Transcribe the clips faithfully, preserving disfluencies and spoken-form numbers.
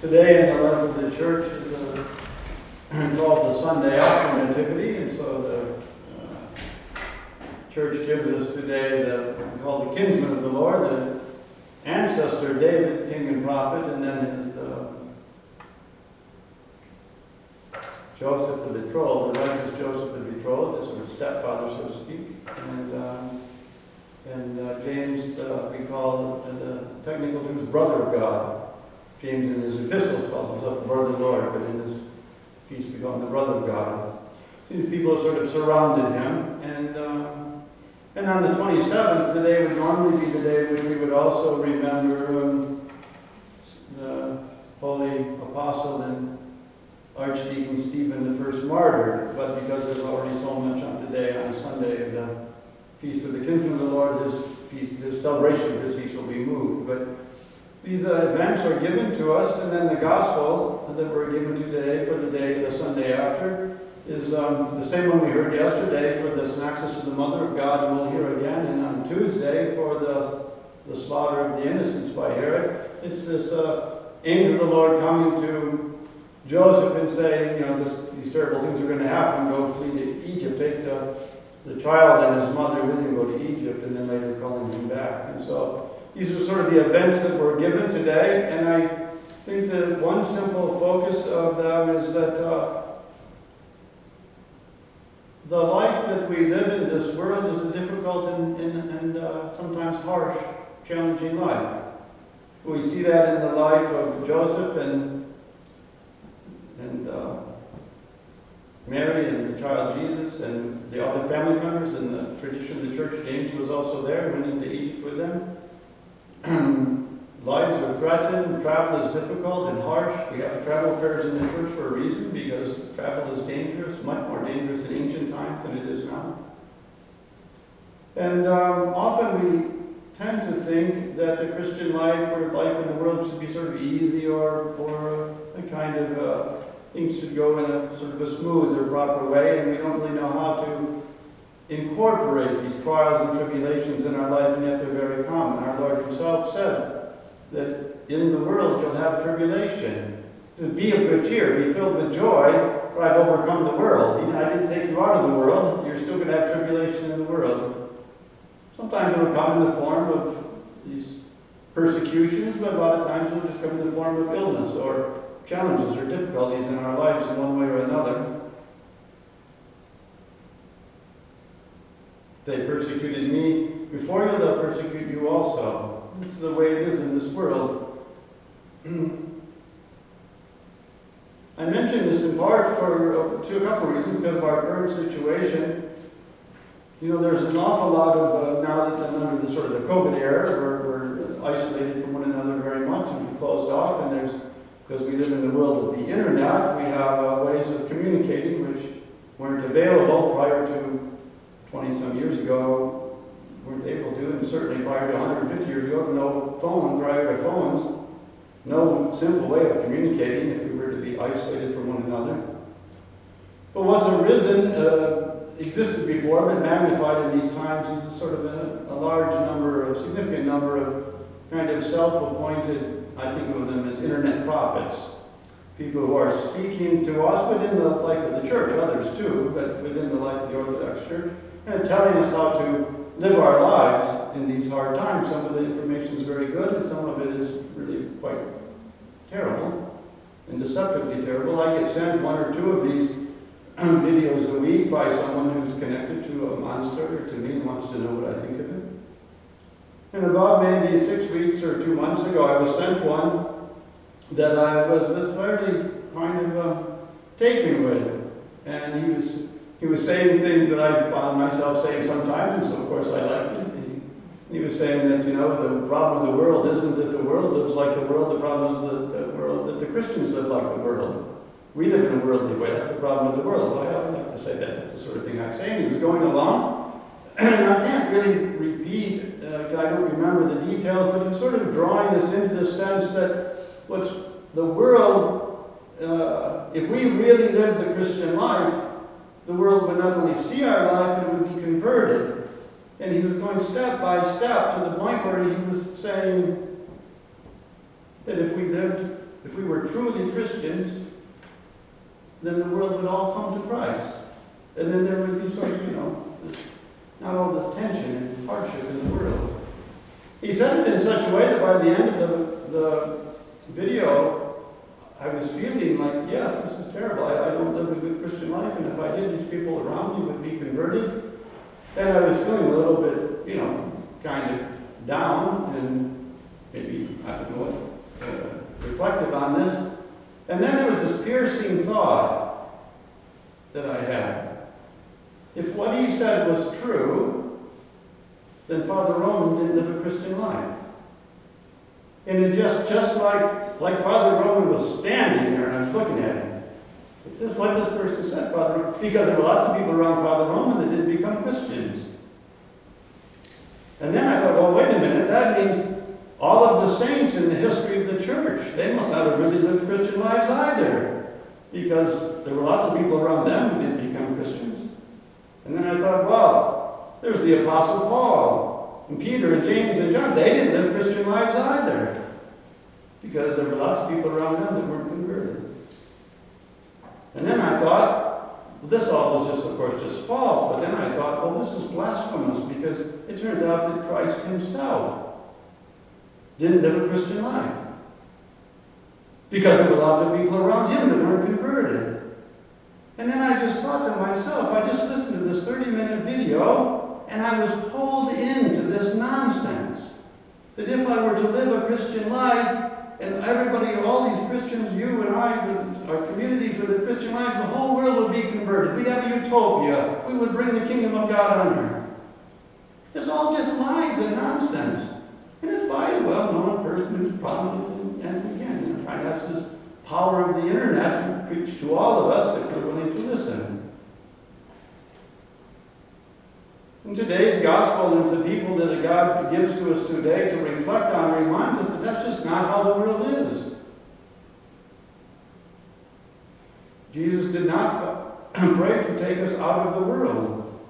Today in the life of the church is uh, called the Sunday after Nativity, and so the uh, church gives us today the we call the kinsman of the Lord, the ancestor David, king and prophet, and then his uh, Joseph the betrothed, the righteous Joseph the betrothed, his sort of stepfather, so to speak, and um, and uh, James uh, we call uh, the technical term is brother of God. James in his epistles calls himself the brother of the Lord, but in this feast we call him the brother of God. These people sort of surrounded him, and um, and on the twenty-seventh, the day would normally be the day when we would also remember um, the holy apostle and Archdeacon Stephen the first martyr, but because there's already so much on today, on Sunday, the feast of the kinsman of the Lord, his feast, his celebration of his feast will be moved. But these uh, events are given to us, and then the gospel that we're given today for the day, the Sunday after, is um, the same one we heard yesterday for the Synaxis of the Mother of God, and we'll hear again, and on Tuesday for the, the slaughter of the innocents by Herod. It's this uh, angel of the Lord coming to Joseph and saying, you know, this, these terrible things are going to happen, go flee to Egypt, take the, the child and his mother with him, go to Egypt, and then later calling him back. And so these are sort of the events that were given today, and I think that one simple focus of them is that uh, the life that we live in this world is a difficult and, and, and uh, sometimes harsh, challenging life. We see that in the life of Joseph and, and uh, Mary and the child Jesus and the other family members in the tradition of the church. James was also there, went into Egypt with them. Lives are threatened, travel is difficult and harsh. We have travel fairs in the church for a reason, because travel is dangerous, much more dangerous in ancient times than it is now. And um, often we tend to think that the Christian life or life in the world should be sort of easy, or, or a kind of, uh, things should go in a sort of a smooth or proper way, and we don't really know how to incorporate these trials and tribulations in our life, and yet they're very common. Our Lord himself said that in the world you'll have tribulation. Be of good cheer, be filled with joy, for I've overcome the world. You know, I didn't take you out of the world, you're still going to have tribulation in the world. Sometimes it will come in the form of these persecutions, but a lot of times it will just come in the form of illness or challenges or difficulties in our lives in one way or another. They persecuted me before you, they'll persecute you also. This is the way it is in this world. I mention this in part for uh, to a couple of reasons, because of our current situation. You know, there's an awful lot of, uh, now that I'm under the sort of the COVID era, we're, we're isolated from one another very much and we're closed off, and there's, because we live in the world of the internet, we have uh, ways of communicating which weren't available prior to twenty-some years ago, weren't able to, and certainly prior to one hundred fifty years ago, no phone, prior to phones, no simple way of communicating if we were to be isolated from one another. But what's arisen, uh, existed before, but magnified in these times, is a sort of a, a large number, of significant number of kind of self-appointed, I think of them as internet prophets. People who are speaking to us within the life of the church, others too, but within the life of the Orthodox Church, and telling us how to live our lives in these hard times. Some of the information is very good, and some of it is really quite terrible and deceptively terrible. I get sent one or two of these videos a week by someone who's connected to a monastery or to me and wants to know what I think of it. And about maybe six weeks or two months ago, I was sent one that I was, was fairly kind of uh, taken with. And he was he was saying things that I found myself saying sometimes, and so of course I liked it. He, he was saying that, you know, the problem of the world isn't that the world lives like the world, the problem is that the world, that the Christians live like the world. We live in a worldly way, that's the problem of the world. Well, I like to say that, that's the sort of thing I say. And he was going along, and I can't really repeat, uh, I don't remember the details, but he's sort of drawing us into the sense that what's the world, uh, if we really live the Christian life, the world would not only see our life, but it would be converted. And he was going step by step to the point where he was saying that if we lived if we were truly Christians, then the world would all come to Christ. And then there would be sort of, you know, this, not all this tension and hardship in the world. He said it in such a way that by the end of the, the video, I was feeling like, yes, this is terrible. I, I don't live a good Christian life, and if I did, these people around me would be converted. And I was feeling a little bit, you know, kind of down, and maybe, I don't know what, uh, reflective on this. And then there was this piercing thought that I had. If what he said was true, then Father Roman didn't live a Christian life. And it just, just like, like Father Roman was standing there and I was looking at him. If this is what this person said, Father Roman, because there were lots of people around Father Roman that didn't become Christians. And then I thought, well, wait a minute, that means all of the saints in the history of the church, they must not have really lived Christian lives either, because there were lots of people around them who didn't become Christians. And then I thought, well, there's the Apostle Paul, and Peter, and James, and John. They didn't live Christian lives either, because there were lots of people around them that weren't converted. And then I thought, well, this all was just, of course, just false. But then I thought, well, this is blasphemous, because it turns out that Christ himself didn't live a Christian life, because there were lots of people around him that weren't converted. And then I just thought to myself, I just listened to this thirty-minute video, and I was pulled into this nonsense. That if I were to live a Christian life, and everybody, all these Christians, you and I, with our communities with the Christian lives, the whole world would be converted. We'd have a utopia. We would bring the kingdom of God on earth. It's all just lies and nonsense. And it's by a well-known person who's prominent and, again, you know, trying to have this power of the internet to preach to all of us if we're willing to listen. And today's gospel and to people that God gives to us today to reflect on remind us that that's just not how the world is. Jesus did not pray to take us out of the world.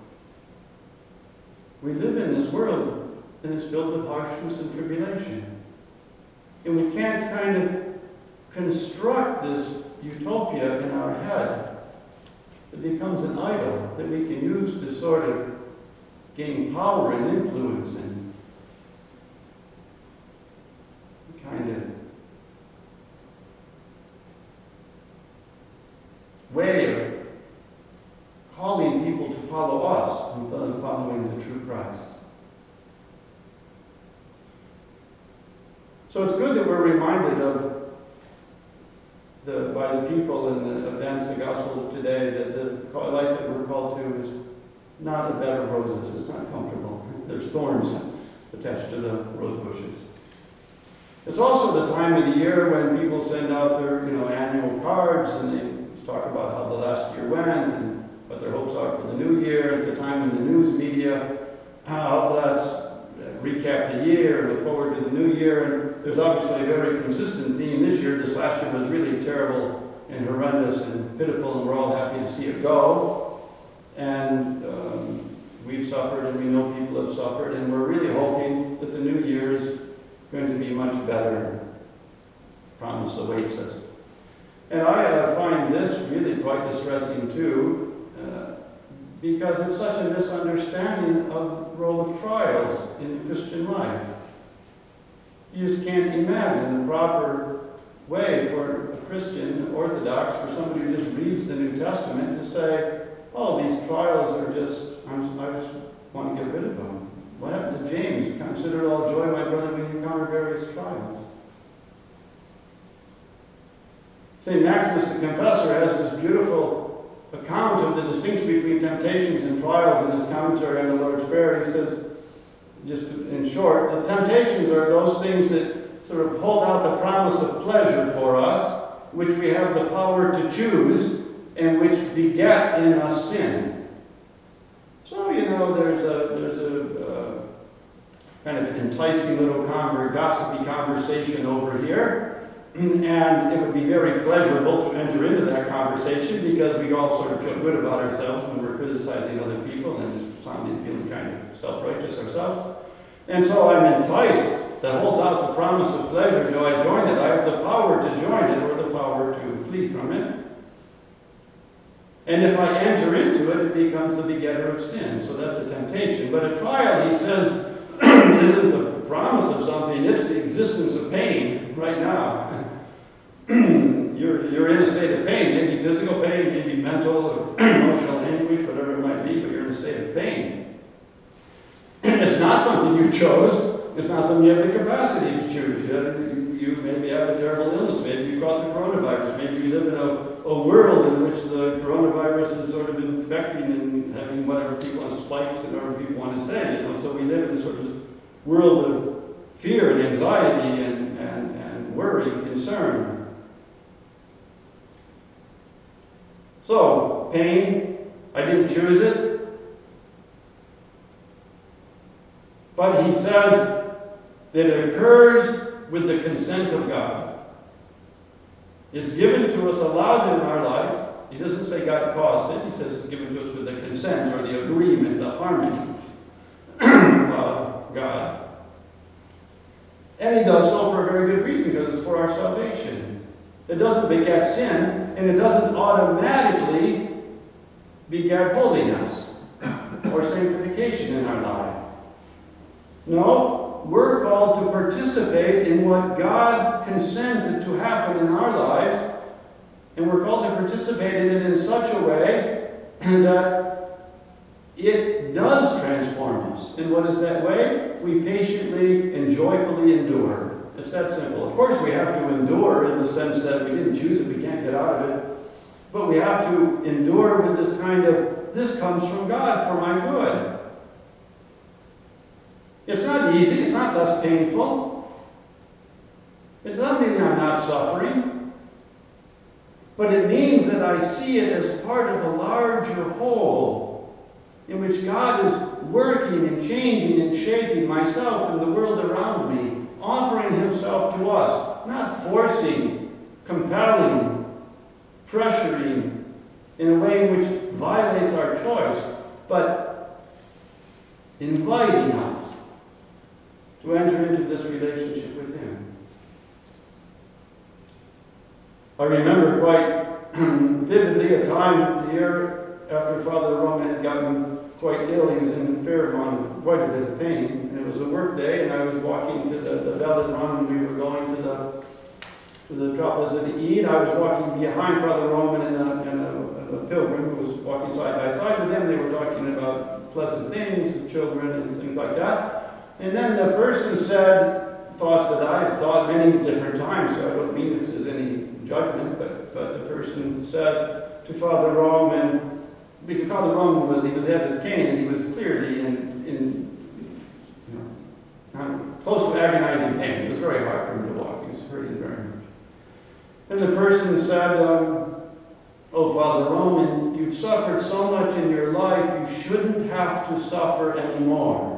We live in this world, and it's filled with harshness and tribulation. And we can't kind of construct this utopia in our head. It becomes an idol that we can use to sort of gain power and influence and kind of way of calling people to follow us instead of following the true Christ. So it's good that we're reminded of the, by the people and the events, the gospel of today, that the life that we're called to is not a bed of roses. It's not comfortable. There's thorns attached to the rose bushes. It's also the time of the year when people send out their, you know, annual cards, and they talk about how the last year went and what their hopes are for the new year. It's the time when the news media outlets recap the year, look forward to the new year, and there's obviously a very consistent theme this year. This last year was really terrible and horrendous and pitiful, and we're all happy to see it go. And um, we've suffered, and we know people have suffered, and we're really hoping that the new year is going to be much better. Promise awaits us. And I uh, find this really quite distressing too, uh, because it's such a misunderstanding of the role of trials in the Christian life. You just can't imagine the proper way for a Christian, Orthodox, for somebody who just reads the New Testament to say, oh, these trials are just, I'm, I just want to get rid of them. What happened to James? Consider it all joy, my brother, when you encounter various trials. Saint Maximus the Confessor has this beautiful account of the distinction between temptations and trials in his commentary on the Lord's Prayer. He says, just in short, the temptations are those things that sort of hold out the promise of pleasure for us, which we have the power to choose, and which beget in us sin. So, you know, there's a, there's a uh, kind of enticing little conver- gossipy conversation over here. And it would be very pleasurable to enter into that conversation because we all sort of feel good about ourselves when we're criticizing other people and sounding, feeling kind of self-righteous ourselves. And so I'm enticed that holds out the promise of pleasure, do I join it? I have the power to join it or the power to flee from it. And if I enter into it, it becomes the begetter of sin. So that's a temptation. But a trial, he says, isn't the promise of something, it's the existence of pain right now. you're, you're in a state of pain, maybe physical pain, maybe mental or emotional anguish, whatever it might be, but you're in a state of pain. It's not something you chose. It's not something you have the capacity to choose. You, you maybe have a terrible illness. Maybe you caught the coronavirus. Maybe you live in a a world in which the coronavirus is sort of infecting and having whatever people want spikes and whatever people want to say, you know. So we live in this sort of world of fear and anxiety and, and, and worry and concern. So, pain, I didn't choose it. But he says that it occurs with the consent of God. It's given to us, allowed in our lives. He doesn't say God caused it. He says it's given to us with the consent or the agreement, the harmony of God. And he does so for a very good reason, because it's for our salvation. It doesn't beget sin, and it doesn't automatically beget holiness or sanctification in our life. No, we're called to participate in what God consented to happen in our lives, and we're called to participate in it in such a way that it does transform us. And what is that way? We patiently and joyfully endure. It's that simple. Of course, we have to endure in the sense that we didn't choose it, we can't get out of it. But we have to endure with this kind of, this comes from God for my good. It's not easy, it's not less painful. It doesn't mean I'm not suffering. But it means that I see it as part of a larger whole in which God is working and changing and shaping myself and the world around me, offering himself to us, not forcing, compelling, pressuring in a way which violates our choice, but inviting us to enter into this relationship with him. I remember quite vividly a time here after Father Roman had gotten quite ill. He was in Fairmont, quite a bit of pain. And it was a work day, and I was walking to the, the Velvet Run, and we were going to the to the Tropas to eat. I was walking behind Father Roman and a, and a, a pilgrim who was walking side by side with him. They were talking about pleasant things, and children, and things like that. And then the person said thoughts that I had thought many different times, so I don't mean this as any judgment, but, but the person said to Father Roman, because Father Roman was, he was had his cane, and he was clearly in, in you know, um, close to agonizing pain. It was very hard for him to walk. He was hurting very much. And the person said, um, oh, Father Roman, you've suffered so much in your life, you shouldn't have to suffer anymore.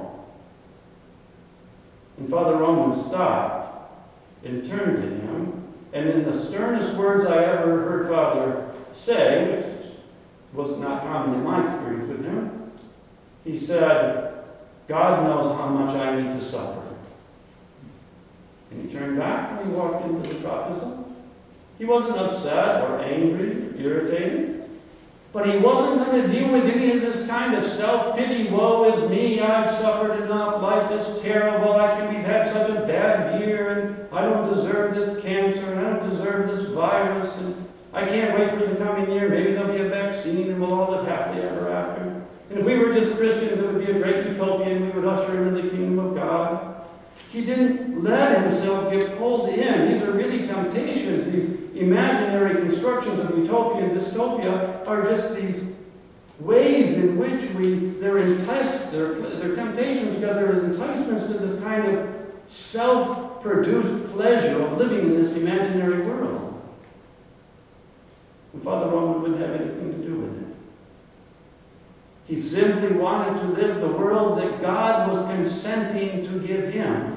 And Father Roman stopped and turned to him, and in the sternest words I ever heard Father say, which was not common in my experience with him, he said, God knows how much I need to suffer. And he turned back and he walked into the baptism. He wasn't upset or angry or irritated. But he wasn't going to deal with any of this kind of self-pity, woe is me, I've suffered enough, life is terrible, I can, we've had such a bad year, and I don't deserve this cancer, and I don't deserve this virus, and I can't wait for the coming year, maybe there'll be a vaccine, and we'll all live happily ever after. And if we were just Christians, it would be a great utopia, and we would usher into the kingdom of God. He didn't let himself get pulled in. These are really temptations. These imaginary constructions of utopia and dystopia are just these ways in which we, they're enticed, they're, they're temptations because they're enticements to this kind of self-produced pleasure of living in this imaginary world. And Father Roman wouldn't have anything to do with it. He simply wanted to live the world that God was consenting to give him.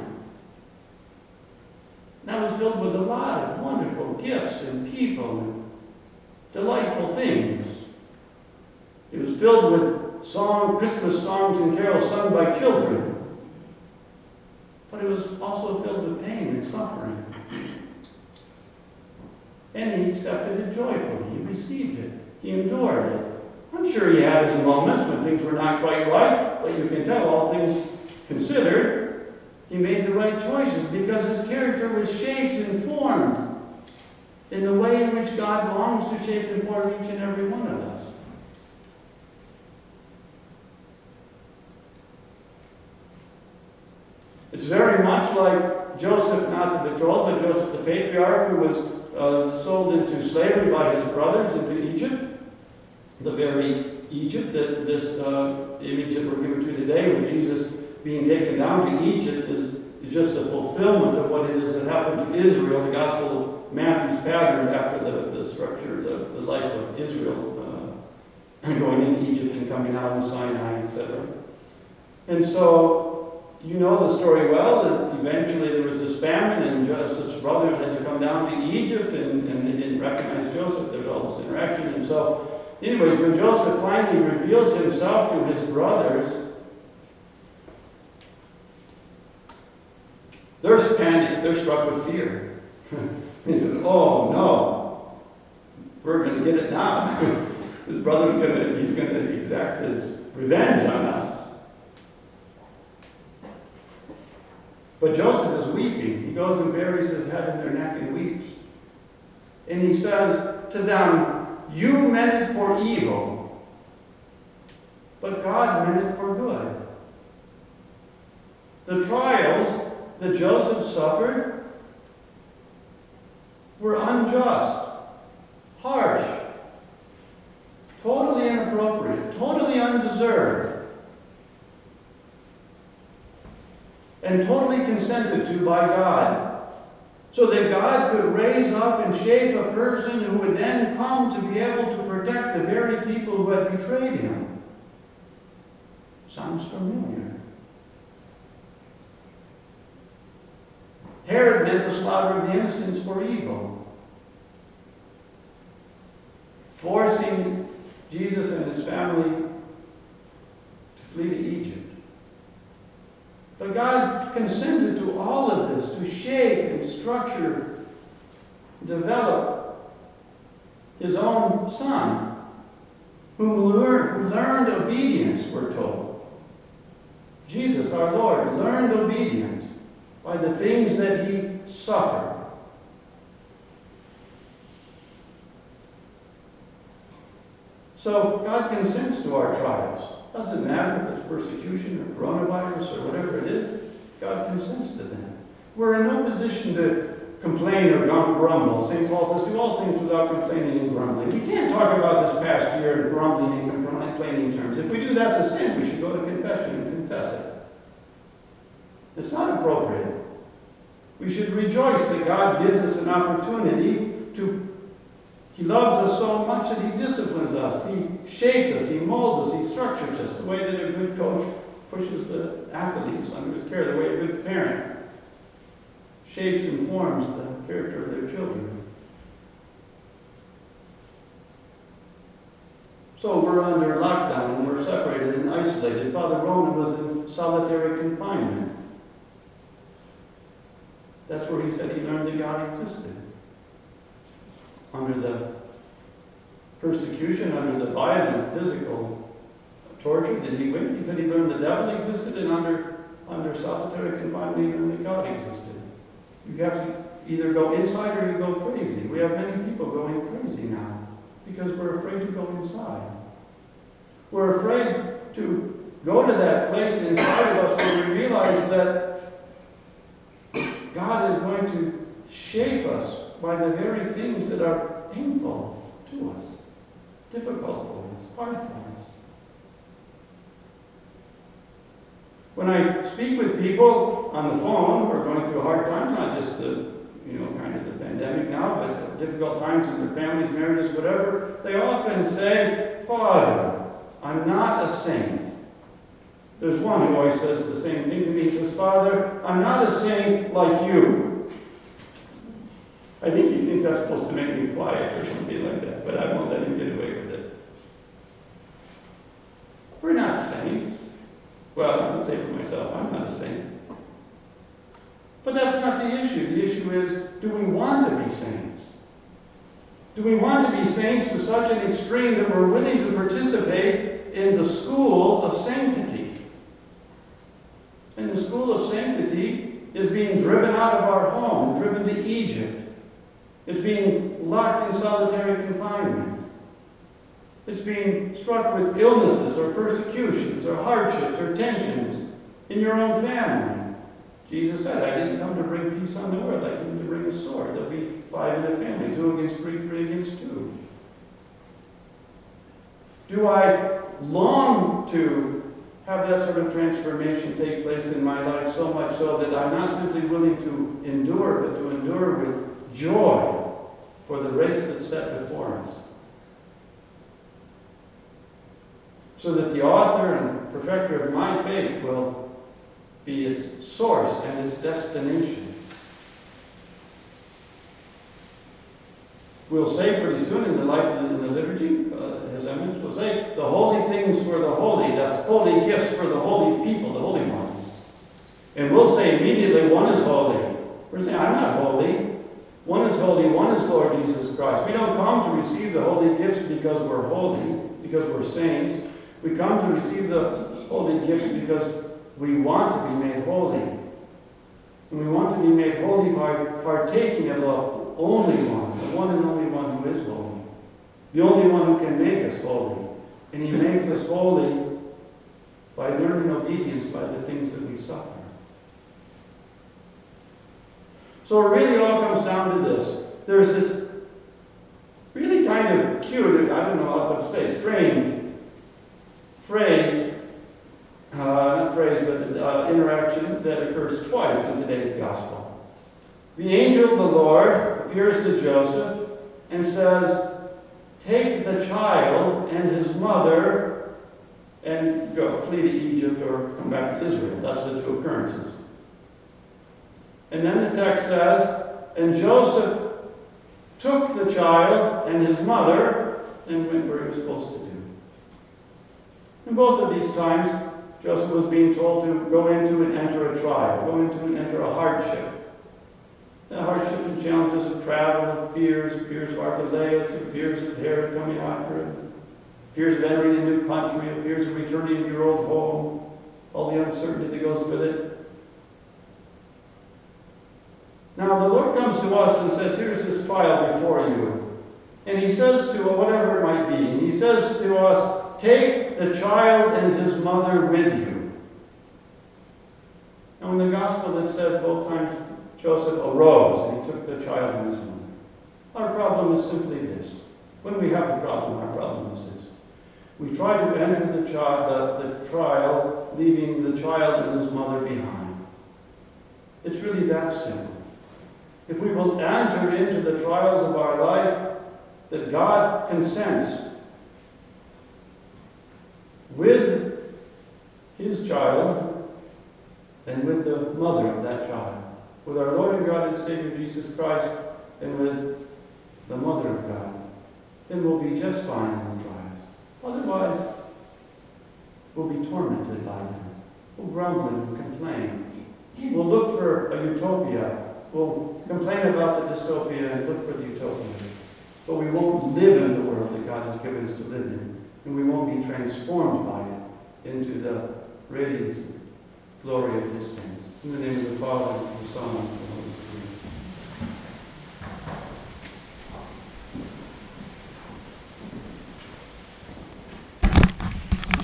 That was filled with a lot of wonderful gifts and people and delightful things. It was filled with song, Christmas songs and carols sung by children. but it was also filled with pain and suffering. And he accepted it joyfully. He received it. He endured it. I'm sure he had his moments when things were not quite right, but you can tell, all things considered, he made the right choices because his character was shaped and formed in the way in which God longs to shape and form each and every one of us. It's very much like Joseph, not the betrothed, but Joseph the patriarch, who was uh, sold into slavery by his brothers into Egypt. The very Egypt that this uh, image that we're given to today, with Jesus being taken down to Egypt, is, is just a fulfillment of what it is that happened to Israel. The Gospel of Matthew's patterned after the, the structure, the, the life of Israel, uh, going into Egypt and coming out of Sinai, et cetera. And so, you know the story well, that eventually there was this famine, and Joseph's brothers had to come down to Egypt, and, and they didn't recognize Joseph. There was all this interaction, and so anyways, when Joseph finally reveals himself to his brothers, they're panicked. They're struck with fear. He said, oh, no. We're going to get it now. His brother's going to, he's going to exact his revenge on us. But Joseph is weeping. He goes and buries his head in their neck and weeps. And he says to them, you meant it for evil, but God meant it for good. The trials that Joseph suffered were unjust, harsh, totally inappropriate, totally undeserved, and totally consented to by God, so that God could raise up and shape a person who would then come to be able to protect the very people who had betrayed him. Sounds familiar. Herod meant the slaughter of the innocents for evil, forcing Jesus and his family to flee to Egypt. But God consented to all of this, to shape and structure, develop his own son, who learned, who learned obedience, we're told. Jesus, our Lord, learned obedience by the things that he suffered. So God consents to our trials. Doesn't matter if it's persecution or coronavirus or whatever it is, God consents to them. We're in no position to complain or grumble. Saint Paul says, do all things without complaining and grumbling. We can't talk about this past year in grumbling and complaining terms. If we do, that's a sin. We should go to confession and confess it. It's not appropriate. We should rejoice that God gives us an opportunity to. He loves us so much that he disciplines us. He shapes us. He molds us. He structures us the way that a good coach pushes the athletes under his care, the way a good parent shapes and forms the character of their children. So we're under lockdown and we're separated and isolated. Father Roman was in solitary confinement. That's where he said he learned that God existed. Under the persecution, under the violent physical torture that he went, he said he learned the devil existed, and under, under solitary confinement he learned that God existed. You have to either go inside or you go crazy. We have many people going crazy now because we're afraid to go inside. We're afraid to go to that place inside of us where we realize that God is going to shape us by the very things that are painful to us, difficult for us, hard for us. When I speak with people on the phone who are going through hard times, not just the, you know, kind of the pandemic now, but difficult times in their families, marriages, whatever, they often say, Father, I'm not a saint. There's one who always says the same thing to me. He says, Father, I'm not a saint like you. I think he thinks that's supposed to make me quiet or something like that, but I won't let him get away with it. We're not saints. Well, I can say for myself, I'm not a saint. issue is, do we want to be saints? Do we want to be saints to such an extreme that we're willing to participate in the school of sanctity? And the school of sanctity is being driven out of our home, driven to Egypt. It's being locked in solitary confinement. It's being struck with illnesses or persecutions or hardships or tensions in your own family. Jesus said, I didn't come to bring peace on the world. I came to bring a sword. There'll be five in a family, two against three, three against two. Do I long to have that sort of transformation take place in my life, so much so that I'm not simply willing to endure, but to endure with joy for the race that's set before us? So that the author and perfecter of my faith will be its source and its destination. We'll say pretty soon in the life of the, in the liturgy, uh, as I mentioned, we'll say the holy things for the holy, the holy gifts for the holy people, the holy ones. And we'll say immediately, one is holy. We're saying, I'm not holy. One is holy, one is Lord Jesus Christ. We don't come to receive the holy gifts because we're holy, because we're saints. We come to receive the holy gifts because we want to be made holy. And we want to be made holy by partaking of the only one, the one and only one who is holy. The only one who can make us holy. And he makes us holy by learning obedience by the things that we suffer. So it really all comes down to this. There's this really kind of cute, I don't know what to say, strange phrase, uh, not phrase, but uh, interaction that occurs twice in today's gospel. The angel of the Lord appears to Joseph and says, take the child and his mother and go, flee to Egypt or come back to Israel. That's the two occurrences. And then the text says, and Joseph took the child and his mother and went where he was supposed to do. In both of these times, Joseph was being told to go into and enter a trial, go into and enter a hardship. The hardship and challenges of travel, of fears, of fears of Archelaus, of fears of Herod coming after him, fears of entering a new country, of fears of returning to your old home, all the uncertainty that goes with it. Now the Lord comes to us and says, here's this trial before you. And he says to, whatever it might be, and he says to us, take the child and his mother with you. Now in the gospel it says both times Joseph arose and he took the child and his mother. Our problem is simply this. When we have the problem, our problem is this. We try to enter the, child, the, the trial, leaving the child and his mother behind. It's really that simple. If we will enter into the trials of our life that God consents with his child and with the mother of that child, with our Lord and God and Savior Jesus Christ and with the mother of God, then we'll be just fine in the trials. Otherwise, we'll be tormented by them. We'll grumble and complain. We'll look for a utopia. We'll complain about the dystopia and look for the utopia. But we won't live in the world that God has given us to live in. And we won't be transformed by it into the radiance and glory of his saints. In the name of the Father, and of the Son,